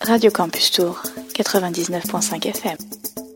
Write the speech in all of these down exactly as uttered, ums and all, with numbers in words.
Radio Campus Tour, quatre-vingt-dix-neuf virgule cinq F M.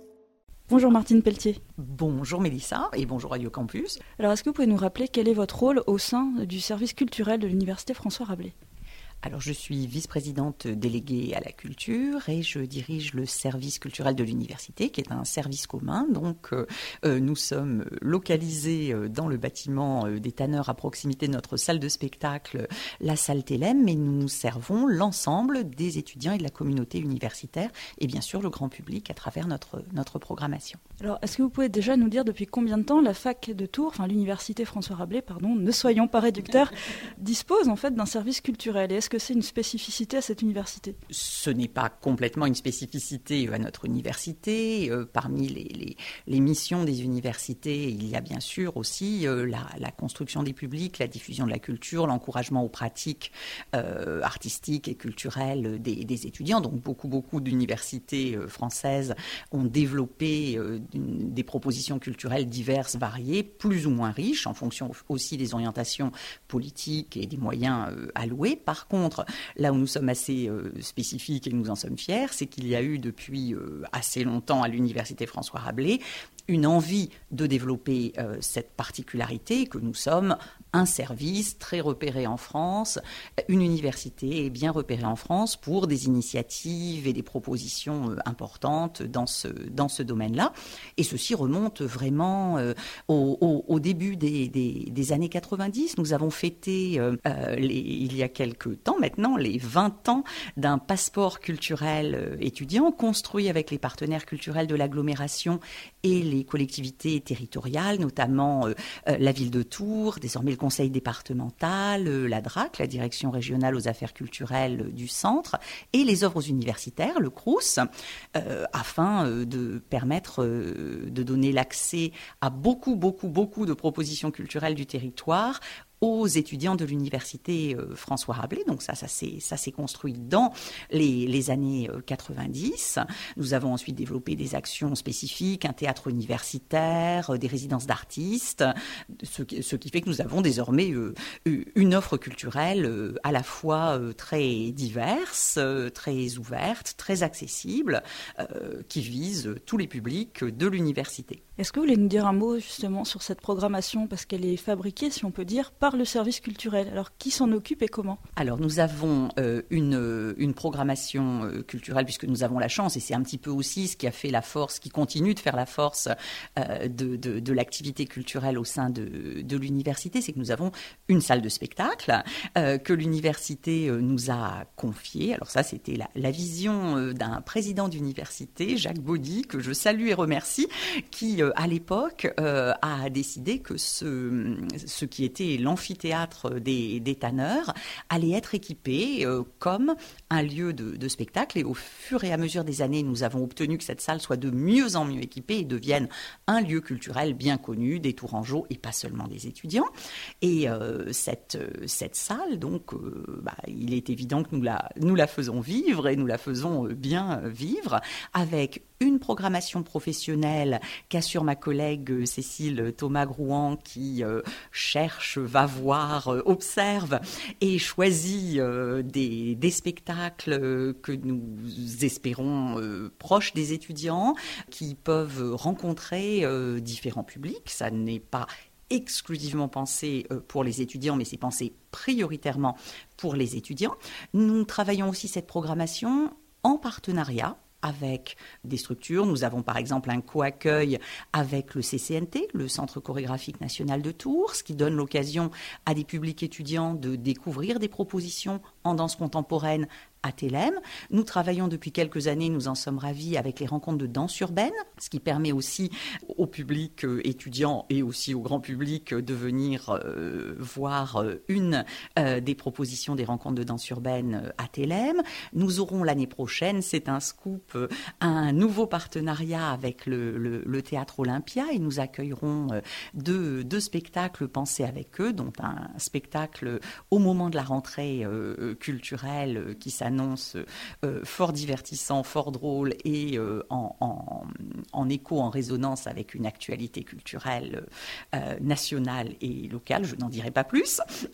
Bonjour Martine Pelletier. Bonjour Mélissa et bonjour Radio Campus. Alors est-ce que vous pouvez nous rappeler quel est votre rôle au sein du service culturel de l'Université François Rabelais ? Alors, je suis vice-présidente déléguée à la culture et je dirige le service culturel de l'université, qui est un service commun. Donc, euh, nous sommes localisés dans le bâtiment des Tanneurs à proximité de notre salle de spectacle, la salle Thélème, mais nous servons l'ensemble des étudiants et de la communauté universitaire et bien sûr le grand public à travers notre, notre programmation. Alors, est-ce que vous pouvez déjà nous dire depuis combien de temps la fac de Tours, enfin l'université François Rabelais, pardon, ne soyons pas réducteurs, dispose en fait d'un service culturel ? Et est-ce que c'est une spécificité à cette université ? Ce n'est pas complètement une spécificité à notre université. Euh, parmi les, les, les missions des universités, il y a bien sûr aussi euh, la, la construction des publics, la diffusion de la culture, l'encouragement aux pratiques euh, artistiques et culturelles des, des étudiants. Donc beaucoup, beaucoup d'universités euh, françaises ont développé euh, une, des propositions culturelles diverses, variées, plus ou moins riches, en fonction aussi des orientations politiques et des moyens euh, alloués. Par contre, là où nous sommes assez euh, spécifiques et nous en sommes fiers, c'est qu'il y a eu depuis euh, assez longtemps à l'université François Rabelais une envie de développer euh, cette particularité, que nous sommes un service très repéré en France, une université bien repérée en France pour des initiatives et des propositions euh, importantes dans ce, dans ce domaine-là. Et ceci remonte vraiment euh, au, au, au début des, des, des années quatre-vingt-dix. Nous avons fêté euh, euh, les, il y a quelques temps maintenant les vingt ans d'un passeport culturel euh, étudiant construit avec les partenaires culturels de l'agglomération et les collectivités territoriales, notamment euh, euh, la ville de Tours, désormais le conseil départemental, euh, la D R A C, la direction régionale aux affaires culturelles euh, du centre, et les œuvres universitaires, le Crous, euh, afin euh, de permettre euh, de donner l'accès à beaucoup, beaucoup, beaucoup de propositions culturelles du territoire aux étudiants de l'université euh, François Rabelais. Donc ça, ça s'est, ça s'est construit dans les, les années euh, quatre-vingt-dix. Nous avons ensuite développé des actions spécifiques, un théâtre universitaire, euh, des résidences d'artistes, ce, ce qui fait que nous avons désormais euh, une offre culturelle euh, à la fois euh, très diverse, euh, très ouverte, très accessible, euh, qui vise tous les publics de l'université. Est-ce que vous voulez nous dire un mot justement sur cette programmation, parce qu'elle est fabriquée, si on peut dire, par le service culturel. Alors, qui s'en occupe et comment ? Alors, nous avons euh, une, une programmation euh, culturelle, puisque nous avons la chance, et c'est un petit peu aussi ce qui a fait la force, qui continue de faire la force euh, de, de, de l'activité culturelle au sein de, de l'université, c'est que nous avons une salle de spectacle euh, que l'université euh, nous a confiée. Alors ça, c'était la, la vision euh, d'un président d'université, Jacques Baudy, que je salue et remercie, qui, euh, à l'époque, euh, a décidé que ce, ce qui était l'enfant amphithéâtre des, des Tanneurs allait être équipé euh, comme un lieu de, de spectacle. Et au fur et à mesure des années, nous avons obtenu que cette salle soit de mieux en mieux équipée et devienne un lieu culturel bien connu des Tourangeaux et pas seulement des étudiants. Et euh, cette, cette salle, donc, euh, bah, il est évident que nous la, nous la faisons vivre et nous la faisons bien vivre avec une programmation professionnelle qu'assure ma collègue Cécile Thomas-Grouan qui euh, cherche, va voir, euh, observe et choisit euh, des, des spectacles que nous espérons euh, proches des étudiants qui peuvent rencontrer euh, différents publics. Ça n'est pas exclusivement pensé pour les étudiants, mais c'est pensé prioritairement pour les étudiants. Nous travaillons aussi cette programmation en partenariat avec des structures. Nous avons par exemple un co-accueil avec le C C N T, le Centre chorégraphique national de Tours, ce qui donne l'occasion à des publics étudiants de découvrir des propositions en danse contemporaine à Thélème. Nous travaillons depuis quelques années, nous en sommes ravis, avec les rencontres de danse urbaine, ce qui permet aussi au public euh, étudiant et aussi au grand public de venir euh, voir euh, une euh, des propositions des rencontres de danse urbaine euh, à Thélème. Nous aurons l'année prochaine, c'est un scoop, euh, un nouveau partenariat avec le, le, le Théâtre Olympia et nous accueillerons euh, deux, deux spectacles pensés avec eux, dont un spectacle au moment de la rentrée euh, culturelle euh, qui s'annonce annonce euh, fort divertissant, fort drôle et euh, en, en, en écho, en résonance avec une actualité culturelle euh, nationale et locale. Je n'en dirai pas plus.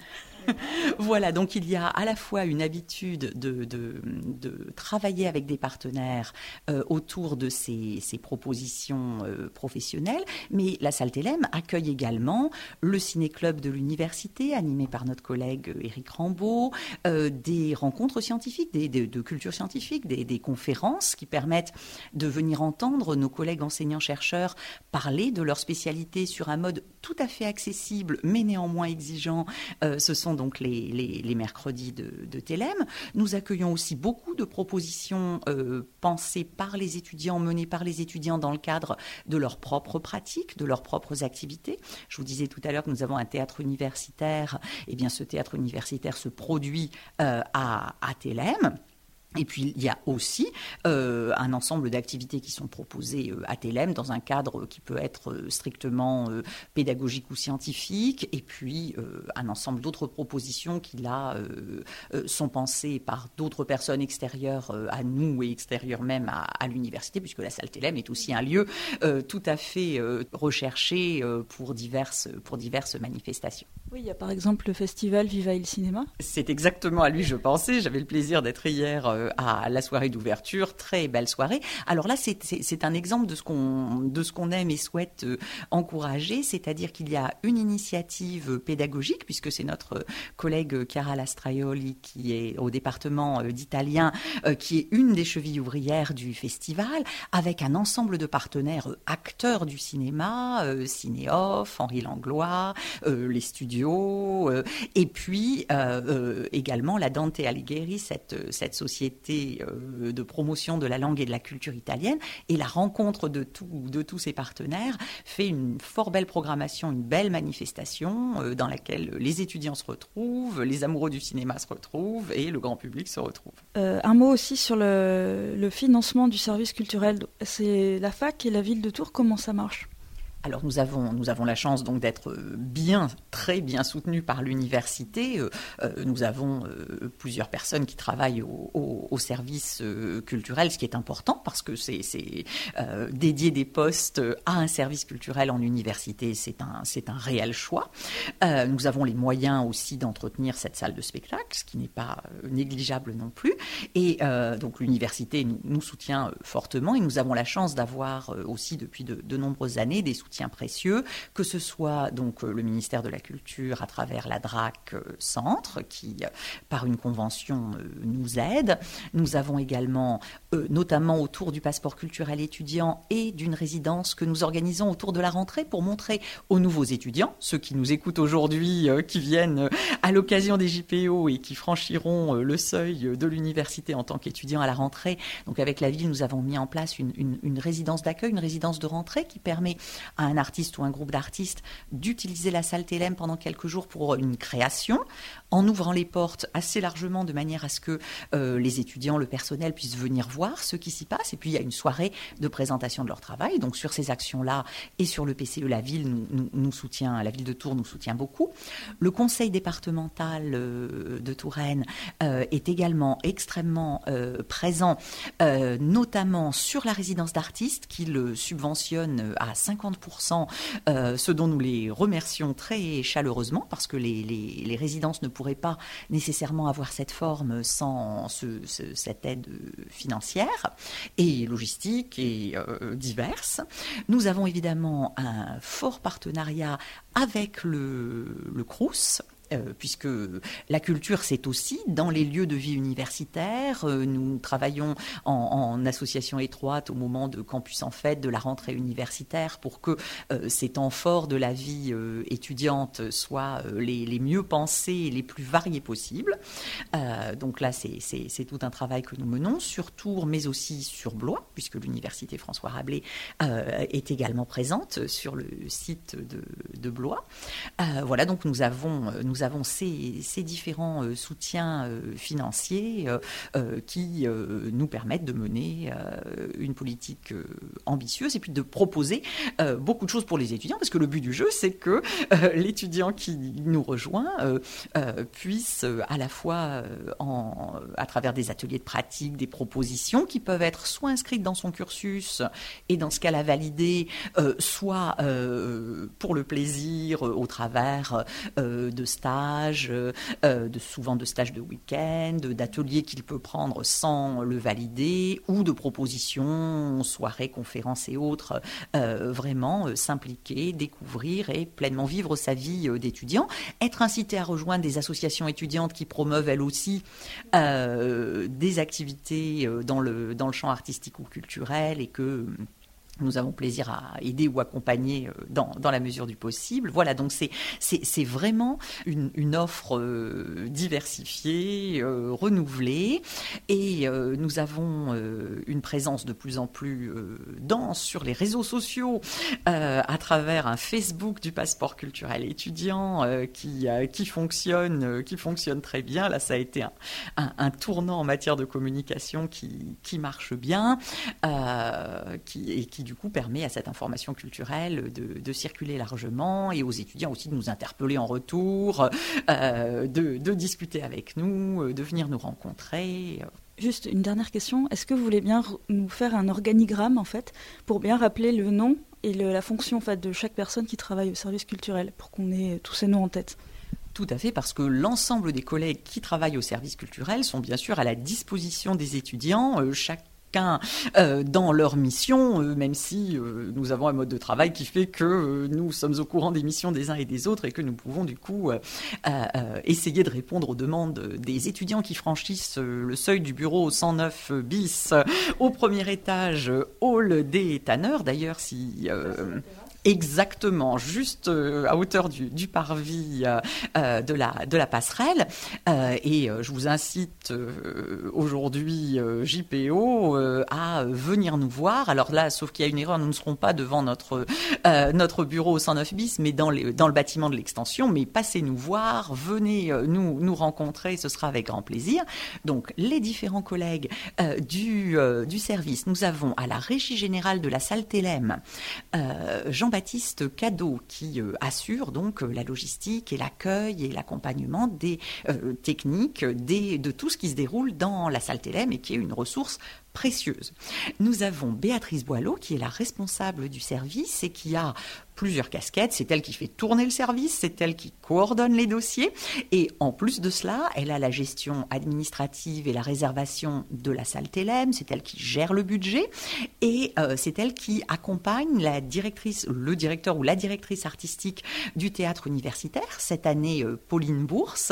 Voilà, donc il y a à la fois une habitude de, de, de travailler avec des partenaires euh, autour de ces, ces propositions euh, professionnelles, mais la salle Thélème accueille également le ciné-club de l'université, animé par notre collègue Éric Rambaud, euh, des rencontres scientifiques, des, des, de culture scientifique, des, des conférences qui permettent de venir entendre nos collègues enseignants-chercheurs parler de leur spécialité sur un mode tout à fait accessible, mais néanmoins exigeant. Euh, ce sont donc les, les, les mercredis de, de Thélème. Nous accueillons aussi beaucoup de propositions euh, pensées par les étudiants, menées par les étudiants dans le cadre de leurs propres pratiques, de leurs propres activités. Je vous disais tout à l'heure que nous avons un théâtre universitaire. Eh bien, ce théâtre universitaire se produit euh, à, à Thélème. Et puis, il y a aussi euh, un ensemble d'activités qui sont proposées euh, à Thélème dans un cadre qui peut être euh, strictement euh, pédagogique ou scientifique, et puis euh, un ensemble d'autres propositions qui, là, euh, euh, sont pensées par d'autres personnes extérieures euh, à nous et extérieures même à, à l'université, puisque la salle Thélème est aussi un lieu euh, tout à fait euh, recherché euh, pour, diverses, pour diverses manifestations. Oui, il y a par exemple le festival Viva il Cinéma. C'est exactement à lui je pensais. J'avais le plaisir d'être hier euh, à la soirée d'ouverture, très belle soirée. Alors là, c'est, c'est, c'est un exemple de ce qu'on, de ce qu'on aime et souhaite euh, encourager, c'est-à-dire qu'il y a une initiative pédagogique, puisque c'est notre collègue Chiara Lastraioli qui est au département euh, d'italien, euh, qui est une des chevilles ouvrières du festival, avec un ensemble de partenaires euh, acteurs du cinéma, euh, Cinéoff, Henri Langlois, euh, les studios, euh, et puis euh, euh, également la Dante Alighieri, cette, cette société euh, de promotion de la langue et de la culture italienne. Et la rencontre de, tout, de tous ces partenaires fait une fort belle programmation, une belle manifestation euh, dans laquelle les étudiants se retrouvent, les amoureux du cinéma se retrouvent et le grand public se retrouve. Euh, un mot aussi sur le, le financement du service culturel. C'est la fac et la ville de Tours, comment ça marche ? Alors nous avons, nous avons la chance donc d'être bien, très bien soutenus par l'université. Euh, nous avons euh, plusieurs personnes qui travaillent au, au, au service euh, culturel, ce qui est important parce que c'est, c'est euh, dédier des postes à un service culturel en université, c'est un, c'est un réel choix. Euh, nous avons les moyens aussi d'entretenir cette salle de spectacle, ce qui n'est pas euh, négligeable non plus. Et euh, donc l'université nous, nous soutient euh, fortement et nous avons la chance d'avoir euh, aussi depuis de, de nombreuses années des soutiens précieux, que ce soit donc le ministère de la Culture à travers la D R A C Centre qui, par une convention, nous aide. Nous avons également, euh, notamment autour du passeport culturel étudiant et d'une résidence que nous organisons autour de la rentrée pour montrer aux nouveaux étudiants, ceux qui nous écoutent aujourd'hui, euh, qui viennent à l'occasion des J P O et qui franchiront euh, le seuil de l'université en tant qu'étudiants à la rentrée. Donc avec la ville, nous avons mis en place une, une, une résidence d'accueil, une résidence de rentrée qui permet à un artiste ou un groupe d'artistes d'utiliser la salle Thélème pendant quelques jours pour une création, en ouvrant les portes assez largement de manière à ce que euh, les étudiants, le personnel puissent venir voir ce qui s'y passe. Et puis il y a une soirée de présentation de leur travail. Donc sur ces actions-là et sur le P C E, la ville nous, nous, nous soutient, la ville de Tours nous soutient beaucoup. Le conseil départemental euh, de Touraine euh, est également extrêmement euh, présent, euh, notamment sur la résidence d'artistes qu'il subventionne à cinquante pour cent, euh, ce dont nous les remercions très chaleureusement parce que les, les, les résidences ne pourraient pas nécessairement avoir cette forme sans ce, ce, cette aide financière et logistique et euh, diverse. Nous avons évidemment un fort partenariat avec le, le Crous. Euh, puisque la culture, c'est aussi dans les lieux de vie universitaire. Euh, nous travaillons en, en association étroite au moment de Campus en Fête, de la rentrée universitaire, pour que euh, ces temps forts de la vie euh, étudiante soient euh, les, les mieux pensés et les plus variés possibles. Euh, donc là, c'est, c'est, c'est tout un travail que nous menons sur Tours, mais aussi sur Blois, puisque l'université François Rabelais euh, est également présente sur le site de, de Blois. Euh, voilà, donc nous avons... Nous Nous avons ces, ces différents euh, soutiens euh, financiers euh, euh, qui euh, nous permettent de mener euh, une politique euh, ambitieuse et puis de proposer euh, beaucoup de choses pour les étudiants, parce que le but du jeu, c'est que euh, l'étudiant qui nous rejoint euh, euh, puisse euh, à la fois euh, en, à travers des ateliers de pratique, des propositions qui peuvent être soit inscrites dans son cursus et dans ce cas la valider, euh, soit euh, pour le plaisir euh, au travers euh, de stages stages, euh, de, souvent de stages de week-end, d'ateliers qu'il peut prendre sans le valider, ou de propositions, soirées, conférences et autres, euh, vraiment euh, s'impliquer, découvrir et pleinement vivre sa vie euh, d'étudiant. Être incité à rejoindre des associations étudiantes qui promeuvent elles aussi euh, des activités euh, dans le, dans le champ artistique ou culturel et que nous avons plaisir à aider ou accompagner dans, dans la mesure du possible. Voilà, donc c'est, c'est, c'est vraiment une, une offre euh, diversifiée, euh, renouvelée. Et euh, nous avons euh, une présence de plus en plus euh, dense sur les réseaux sociaux euh, à travers un Facebook du passeport culturel étudiant euh, qui, euh, qui, fonctionne, euh, qui fonctionne très bien. Là, ça a été un, un, un tournant en matière de communication qui, qui marche bien euh, qui, et qui du coup permet à cette information culturelle de, de circuler largement et aux étudiants aussi de nous interpeller en retour, euh, de, de discuter avec nous, de venir nous rencontrer. Juste une dernière question, est-ce que vous voulez bien nous faire un organigramme en fait pour bien rappeler le nom et le, la fonction en fait, de chaque personne qui travaille au service culturel pour qu'on ait tous ces noms en tête? Tout à fait, parce que l'ensemble des collègues qui travaillent au service culturel sont bien sûr à la disposition des étudiants, euh, chaque Euh, dans leur mission, euh, même si euh, nous avons un mode de travail qui fait que euh, nous sommes au courant des missions des uns et des autres et que nous pouvons du coup euh, euh, essayer de répondre aux demandes des étudiants qui franchissent euh, le seuil du bureau cent neuf bis euh, au premier étage, euh, hall des tanneurs. D'ailleurs, si... Euh, Exactement, juste euh, à hauteur du, du parvis euh, euh, de, la, de la passerelle. Euh, et euh, je vous incite euh, aujourd'hui, euh, J P O, euh, à venir nous voir. Alors là, sauf qu'il y a une erreur, nous ne serons pas devant notre, euh, notre bureau au cent neuf bis, mais dans, les, dans le bâtiment de l'extension. Mais passez nous voir, venez euh, nous, nous rencontrer, ce sera avec grand plaisir. Donc, les différents collègues euh, du, euh, du service, nous avons à la Régie générale de la salle Télème, euh, Jean Baptiste Cadeau qui euh, assure donc euh, la logistique et l'accueil et l'accompagnement des euh, techniques, des, de tout ce qui se déroule dans la salle Télème et qui est une ressource précieuse. Nous avons Béatrice Boileau qui est la responsable du service et qui a plusieurs casquettes. C'est elle qui fait tourner le service, c'est elle qui coordonne les dossiers et en plus de cela, elle a la gestion administrative et la réservation de la salle Télème, c'est elle qui gère le budget et euh, c'est elle qui accompagne la directrice, le directeur ou la directrice artistique du théâtre universitaire, cette année euh, Pauline Bourse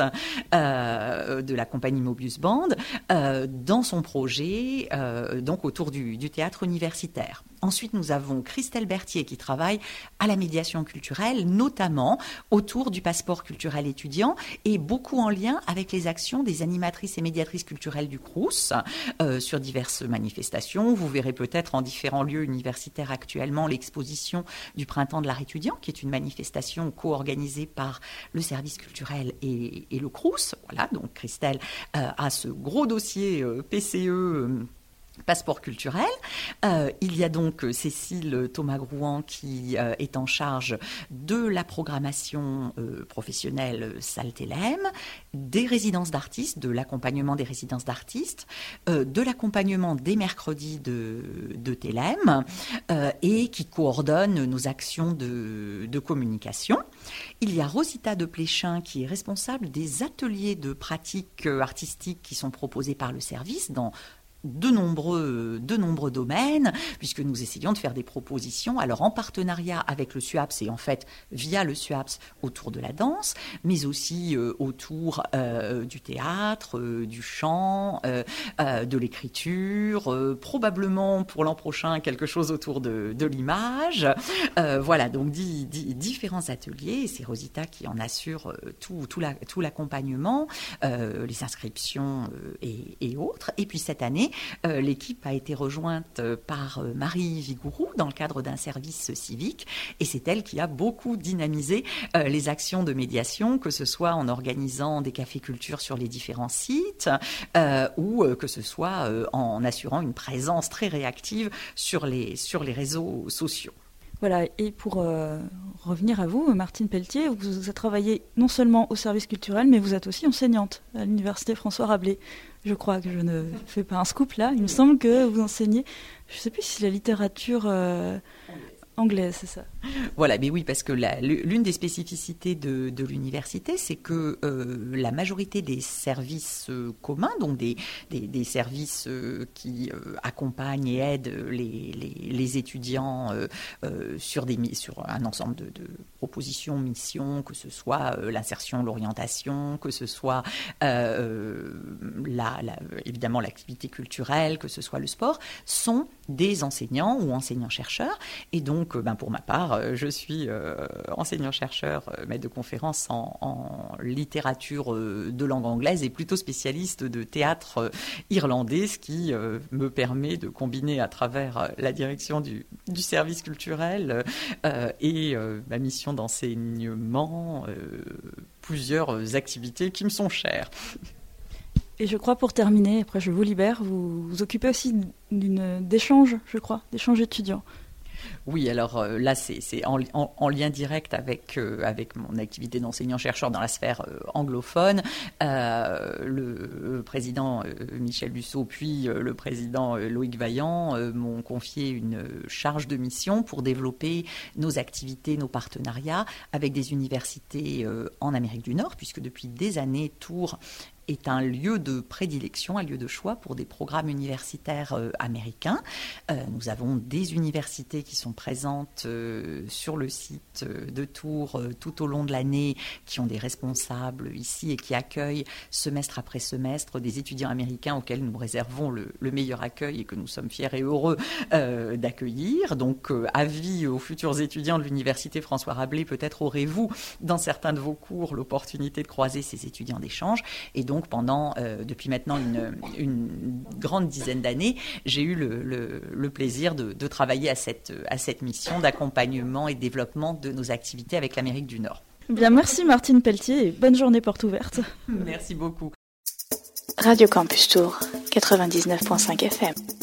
euh, de la compagnie Mobius Band, euh, dans son projet euh, donc autour du, du théâtre universitaire. Ensuite, nous avons Christelle Berthier qui travaille à la médiation culturelle, notamment autour du passeport culturel étudiant et beaucoup en lien avec les actions des animatrices et médiatrices culturelles du Crous euh, sur diverses manifestations. Vous verrez peut-être en différents lieux universitaires actuellement l'exposition du Printemps de l'art étudiant, qui est une manifestation co-organisée par le service culturel et, et le Crous. Voilà, donc Christelle euh, a ce gros dossier euh, P C E euh, Passeport culturel. Euh, il y a donc Cécile Thomas-Grouan qui euh, est en charge de la programmation euh, professionnelle salle Télème, des résidences d'artistes, de l'accompagnement des résidences d'artistes, euh, de l'accompagnement des mercredis de, de Télème euh, et qui coordonne nos actions de, de communication. Il y a Rosita de Pléchin qui est responsable des ateliers de pratiques artistiques qui sont proposés par le service dans de nombreux, de nombreux domaines, puisque nous essayons de faire des propositions, alors en partenariat avec le SUAPS et en fait via le SUAPS autour de la danse, mais aussi euh, autour euh, du théâtre, euh, du chant, euh, euh, de l'écriture, euh, probablement pour l'an prochain quelque chose autour de, de l'image. Euh, voilà, donc dix, dix, différents ateliers, et c'est Rosita qui en assure euh, tout, tout, la, tout l'accompagnement, euh, les inscriptions euh, et, et autres. Et puis cette année, Euh, l'équipe a été rejointe euh, par euh, Marie Vigourou dans le cadre d'un service civique et c'est elle qui a beaucoup dynamisé euh, les actions de médiation, que ce soit en organisant des cafés culture sur les différents sites euh, ou euh, que ce soit euh, en assurant une présence très réactive sur les, sur les réseaux sociaux. Voilà, et pour euh, revenir à vous, Martine Pelletier, vous avez travaillé non seulement au service culturel, mais vous êtes aussi enseignante à l'université François Rabelais. Je crois que je ne fais pas un scoop là. Il me semble que vous enseignez, je ne sais plus si c'est la littérature... Euh, anglaise, c'est ça. Voilà, mais oui, parce que la, l'une des spécificités de, de l'université, c'est que euh, la majorité des services euh, communs, donc des, des, des services euh, qui euh, accompagnent et aident les, les, les étudiants euh, euh, sur, des, sur un ensemble de, de propositions, missions, que ce soit euh, l'insertion, l'orientation, que ce soit euh, la, la, évidemment l'activité culturelle, que ce soit le sport, sont des enseignants ou enseignants-chercheurs. Et donc, ben, pour ma part, je suis euh, enseignant-chercheur, maître de conférence en, en littérature de langue anglaise et plutôt spécialiste de théâtre irlandais, ce qui euh, me permet de combiner à travers la direction du, du service culturel euh, et euh, ma mission d'enseignement euh, plusieurs activités qui me sont chères. Et je crois, pour terminer, après je vous libère, vous vous occupez aussi d'une, d'échanges, je crois, d'échanges étudiants. Oui, alors euh, là, c'est, c'est en, en, en lien direct avec, euh, avec mon activité d'enseignant-chercheur dans la sphère euh, anglophone. Euh, le, le président euh, Michel Busseau, puis euh, le président euh, Loïc Vaillant euh, m'ont confié une charge de mission pour développer nos activités, nos partenariats avec des universités euh, en Amérique du Nord, puisque depuis des années, Tours est un lieu de prédilection, un lieu de choix pour des programmes universitaires euh, américains. Euh, nous avons des universités qui sont présentes euh, sur le site de Tours euh, tout au long de l'année, qui ont des responsables ici et qui accueillent semestre après semestre des étudiants américains auxquels nous réservons le, le meilleur accueil et que nous sommes fiers et heureux euh, d'accueillir. Donc, euh, avis aux futurs étudiants de l'université François Rabelais, peut-être aurez-vous dans certains de vos cours l'opportunité de croiser ces étudiants d'échange. Et donc, pendant, euh, depuis maintenant une, une grande dizaine d'années, j'ai eu le, le, le plaisir de, de travailler à cette, à cette mission d'accompagnement et de développement de nos activités avec l'Amérique du Nord. Bien, merci Martine Pelletier et bonne journée porte ouverte. Merci beaucoup. Radio Campus Tours, quatre-vingt-dix-neuf virgule cinq F M.